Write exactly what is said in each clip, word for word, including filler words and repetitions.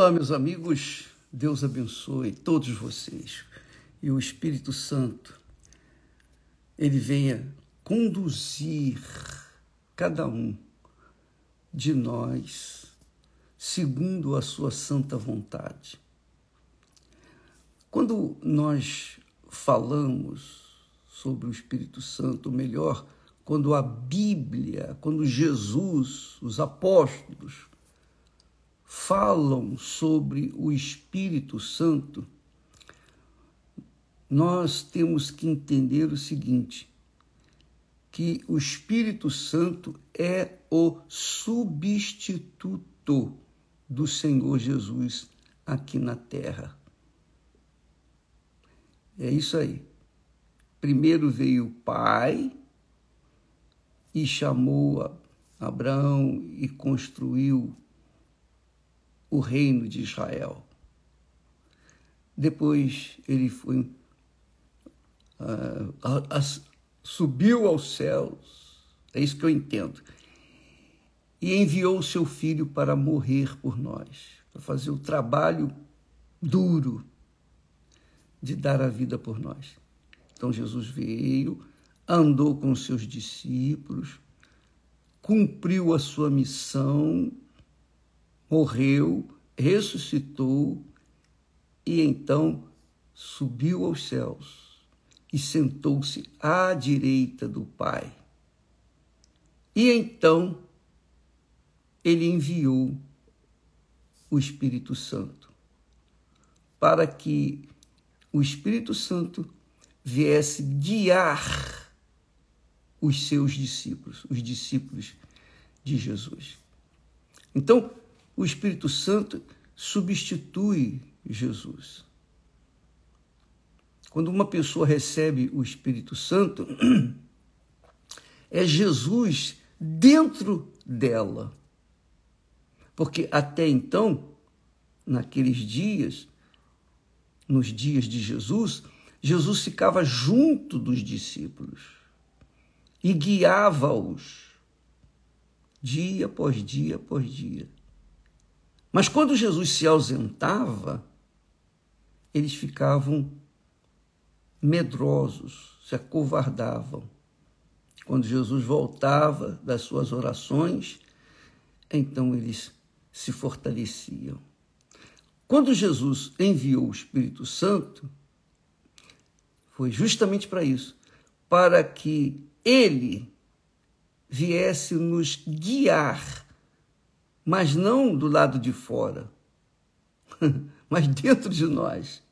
Olá, meus amigos, Deus abençoe todos vocês e o Espírito Santo, ele venha conduzir cada um de nós segundo a sua santa vontade. Quando nós falamos sobre o Espírito Santo, ou melhor, quando a Bíblia, quando Jesus, os apóstolos, falam sobre o Espírito Santo, nós temos que entender o seguinte, que o Espírito Santo é o substituto do Senhor Jesus aqui na terra. É isso aí. Primeiro veio o Pai e chamou Abraão e construiu o reino de Israel. Depois ele foi, uh, a, a, subiu aos céus, é isso que eu entendo, e enviou o seu filho para morrer por nós, para fazer o trabalho duro de dar a vida por nós. Então Jesus veio, andou com os seus discípulos, cumpriu a sua missão, morreu, ressuscitou e então subiu aos céus e sentou-se à direita do Pai. E então ele enviou o Espírito Santo para que o Espírito Santo viesse guiar os seus discípulos, os discípulos de Jesus. Então, o Espírito Santo substitui Jesus. Quando uma pessoa recebe o Espírito Santo, é Jesus dentro dela. Porque até então, naqueles dias, nos dias de Jesus, Jesus ficava junto dos discípulos e guiava-os dia após dia após dia. Mas quando Jesus se ausentava, eles ficavam medrosos, se acovardavam. Quando Jesus voltava das suas orações, então eles se fortaleciam. Quando Jesus enviou o Espírito Santo, foi justamente para isso, para que ele viesse nos guiar, mas não do lado de fora, mas dentro de nós.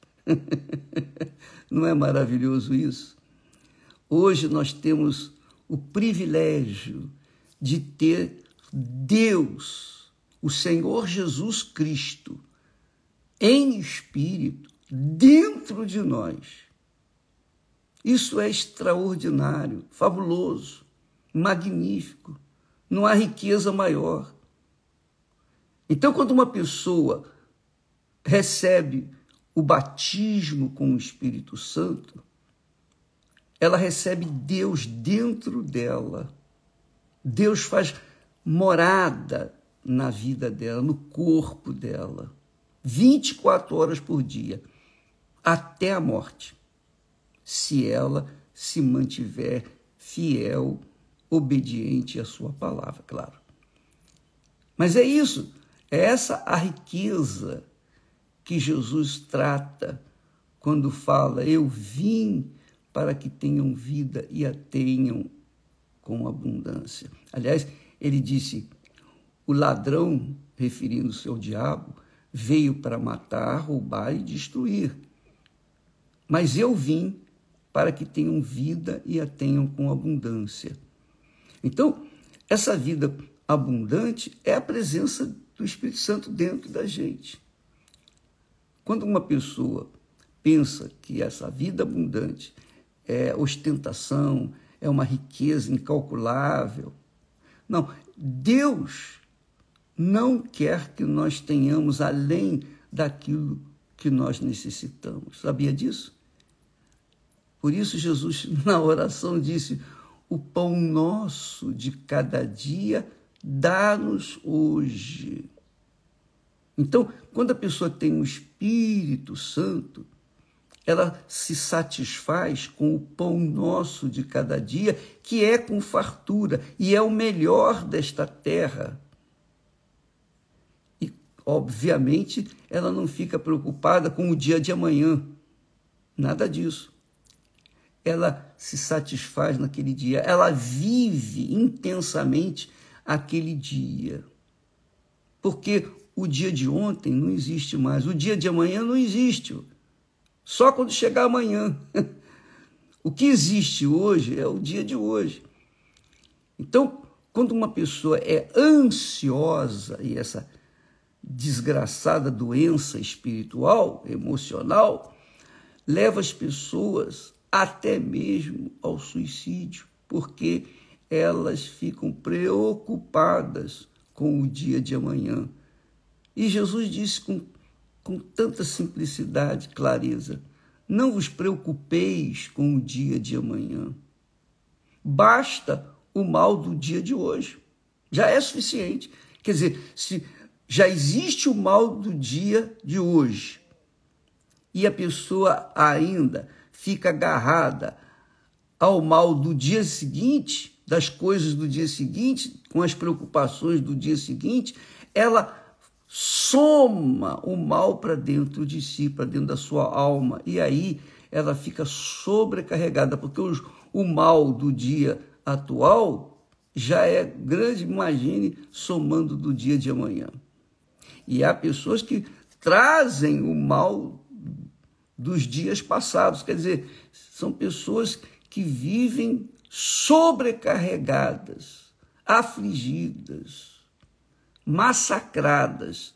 Não é maravilhoso isso? Hoje nós temos o privilégio de ter Deus, o Senhor Jesus Cristo, em espírito, dentro de nós. Isso é extraordinário, fabuloso, magnífico. Não há riqueza maior. Então, quando uma pessoa recebe o batismo com o Espírito Santo, ela recebe Deus dentro dela. Deus faz morada na vida dela, no corpo dela, vinte e quatro horas por dia, até a morte, se ela se mantiver fiel, obediente à sua palavra, claro. Mas é isso. É essa a riqueza que Jesus trata quando fala, eu vim para que tenham vida e a tenham com abundância. Aliás, ele disse, o ladrão, referindo-se ao diabo, veio para matar, roubar e destruir. Mas eu vim para que tenham vida e a tenham com abundância. Então, essa vida abundante é a presença do Espírito Santo dentro da gente. Quando uma pessoa pensa que essa vida abundante é ostentação, é uma riqueza incalculável, não, Deus não quer que nós tenhamos além daquilo que nós necessitamos. Sabia disso? Por isso Jesus, na oração, disse, o pão nosso de cada dia dá-nos hoje. Então, quando a pessoa tem o Espírito Santo, ela se satisfaz com o pão nosso de cada dia, que é com fartura e é o melhor desta terra. E, obviamente, ela não fica preocupada com o dia de amanhã. Nada disso. Ela se satisfaz naquele dia, ela vive intensamente aquele dia. Porque o dia de ontem não existe mais, o dia de amanhã não existe. Só quando chegar amanhã. O que existe hoje é o dia de hoje. Então, quando uma pessoa é ansiosa, e essa desgraçada doença espiritual, emocional, leva as pessoas até mesmo ao suicídio, porque elas ficam preocupadas com o dia de amanhã. E Jesus disse com com tanta simplicidade, clareza: não vos preocupeis com o dia de amanhã. Basta o mal do dia de hoje. Já é suficiente. Quer dizer, se já existe o mal do dia de hoje e a pessoa ainda fica agarrada ao mal do dia seguinte, das coisas do dia seguinte, com as preocupações do dia seguinte, ela soma o mal para dentro de si, para dentro da sua alma, e aí ela fica sobrecarregada, porque o, o mal do dia atual já é grande, imagine, somando do dia de amanhã. E há pessoas que trazem o mal dos dias passados, quer dizer, são pessoas que vivem sobrecarregadas, afligidas, massacradas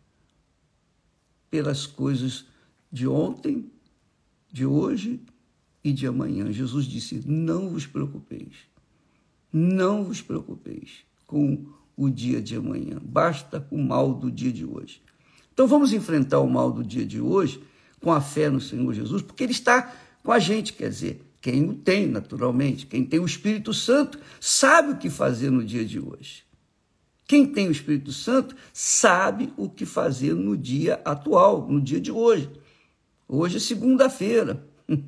pelas coisas de ontem, de hoje e de amanhã. Jesus disse: não vos preocupeis, não vos preocupeis com o dia de amanhã, basta o mal do dia de hoje. Então vamos enfrentar o mal do dia de hoje com a fé no Senhor Jesus, porque Ele está com a gente, quer dizer, quem o tem naturalmente, quem tem o Espírito Santo, sabe o que fazer no dia de hoje. Quem tem o Espírito Santo sabe o que fazer no dia atual, no dia de hoje. Hoje é segunda-feira.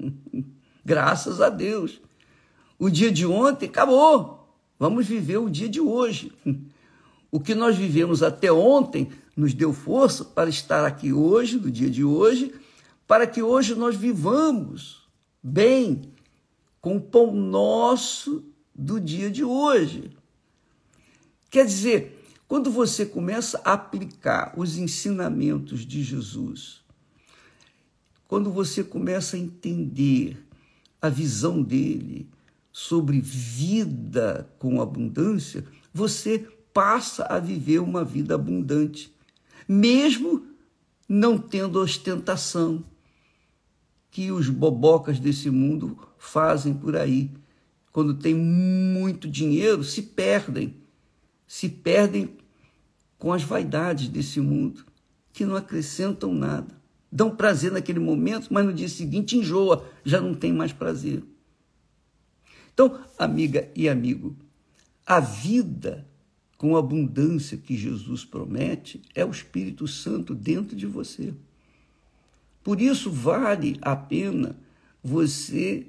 Graças a Deus. O dia de ontem acabou. Vamos viver o dia de hoje. O que nós vivemos até ontem nos deu força para estar aqui hoje, no dia de hoje, para que hoje nós vivamos bem com o pão nosso do dia de hoje. Quer dizer, quando você começa a aplicar os ensinamentos de Jesus, quando você começa a entender a visão dele sobre vida com abundância, você passa a viver uma vida abundante, mesmo não tendo ostentação que os bobocas desse mundo fazem por aí. Quando tem muito dinheiro, se perdem. Se perdem com as vaidades desse mundo, que não acrescentam nada. Dão prazer naquele momento, mas no dia seguinte enjoa, já não tem mais prazer. Então, amiga e amigo, a vida com abundância que Jesus promete é o Espírito Santo dentro de você. Por isso vale a pena você,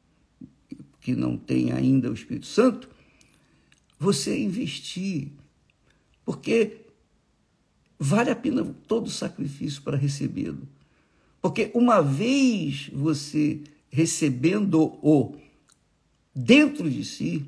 que não tem ainda o Espírito Santo, você investir, porque vale a pena todo o sacrifício para recebê-lo. Porque uma vez você recebendo-o dentro de si,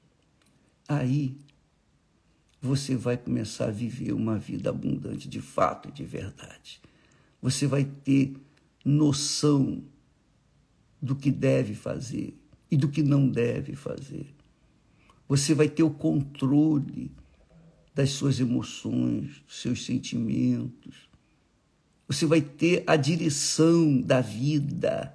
aí você vai começar a viver uma vida abundante de fato e de verdade. Você vai ter noção do que deve fazer e do que não deve fazer. Você vai ter o controle das suas emoções, dos seus sentimentos. Você vai ter a direção da vida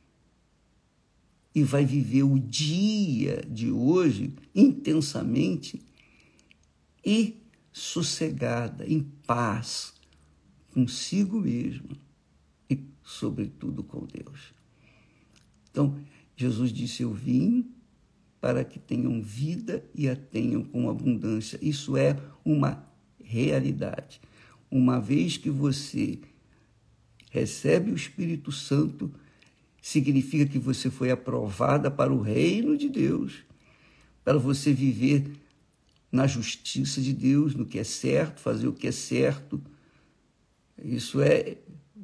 e vai viver o dia de hoje intensamente e sossegada, em paz, consigo mesma e, sobretudo, com Deus. Então, Jesus disse: eu vim para que tenham vida e a tenham com abundância. Isso é uma realidade. uma vez que você recebe o Espírito Santo, significa que você foi aprovada para o reino de Deus, para você viver na justiça de Deus, no que é certo, fazer o que é certo. Isso é,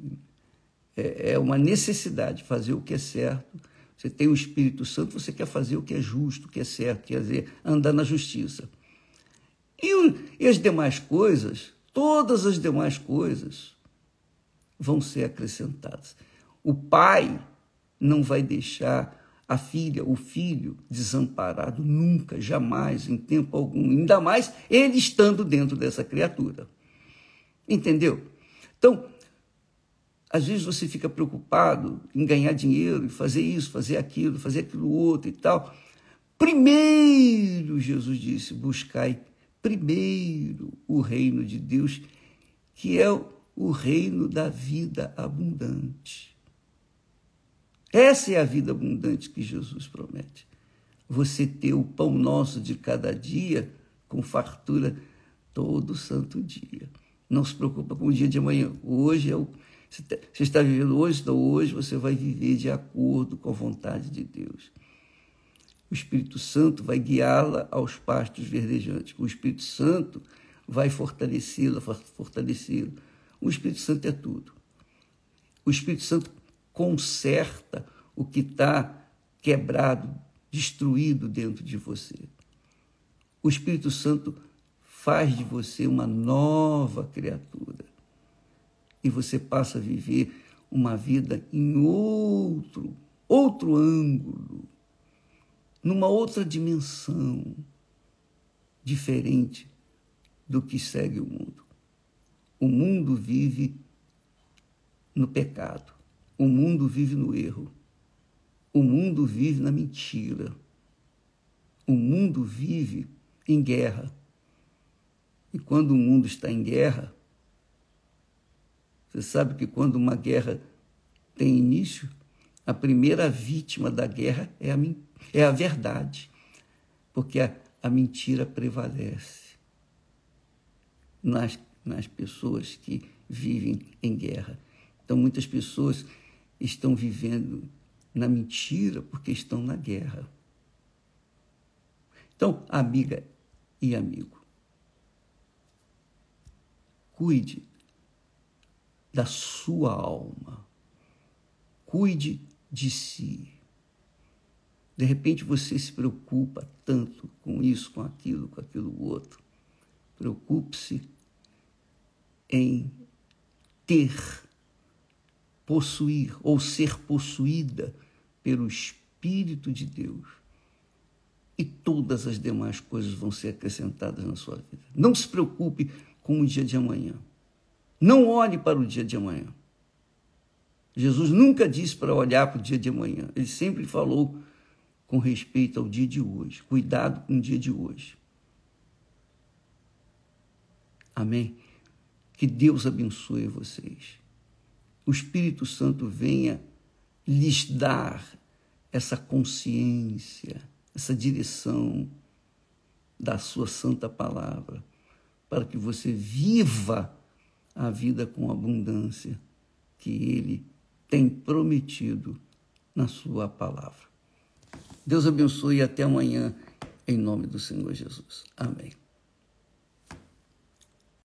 é, é uma necessidade, fazer o que é certo. Você tem o Espírito Santo, você quer fazer o que é justo, o que é certo, quer dizer, andar na justiça. E, o, e as demais coisas, todas as demais coisas, vão ser acrescentadas. O pai não vai deixar a filha, o filho, desamparado nunca, jamais, em tempo algum, ainda mais ele estando dentro dessa criatura. Entendeu? Então, às vezes você fica preocupado em ganhar dinheiro, em fazer isso, fazer aquilo, fazer aquilo outro e tal. Primeiro, Jesus disse, buscai primeiro o reino de Deus, que é o reino da vida abundante. Essa é a vida abundante que Jesus promete. Você ter o pão nosso de cada dia com fartura todo santo dia. Não se preocupa com o dia de amanhã. Hoje é o... Você está vivendo hoje, então hoje você vai viver de acordo com a vontade de Deus. O Espírito Santo vai guiá-la aos pastos verdejantes. O Espírito Santo vai fortalecê-la, fortalecê-lo. O Espírito Santo é tudo. O Espírito Santo conserta o que está quebrado, destruído dentro de você. O Espírito Santo faz de você uma nova criatura. E você passa a viver uma vida em outro, outro ângulo, numa outra dimensão, diferente do que segue o mundo. O mundo vive no pecado. O mundo vive no erro. O mundo vive na mentira. O mundo vive em guerra. E quando o mundo está em guerra, você sabe que quando uma guerra tem início, a primeira vítima da guerra é a, é a verdade, porque a, a mentira prevalece nas, nas pessoas que vivem em guerra. Então, muitas pessoas estão vivendo na mentira porque estão na guerra. Então, amiga e amigo, cuide da sua alma. Cuide de si. De repente você se preocupa tanto com isso, com aquilo, com aquilo outro. Preocupe-se em ter, possuir ou ser possuída pelo Espírito de Deus. E todas as demais coisas vão ser acrescentadas na sua vida. Não se preocupe com o dia de amanhã. Não olhe para o dia de amanhã. Jesus nunca disse para olhar para o dia de amanhã. Ele sempre falou com respeito ao dia de hoje. Cuidado com o dia de hoje. Amém? Que Deus abençoe vocês. O Espírito Santo venha lhes dar essa consciência, essa direção da sua santa palavra, para que você viva a vida com abundância que Ele tem prometido na sua palavra. Deus abençoe e até amanhã, em nome do Senhor Jesus. Amém.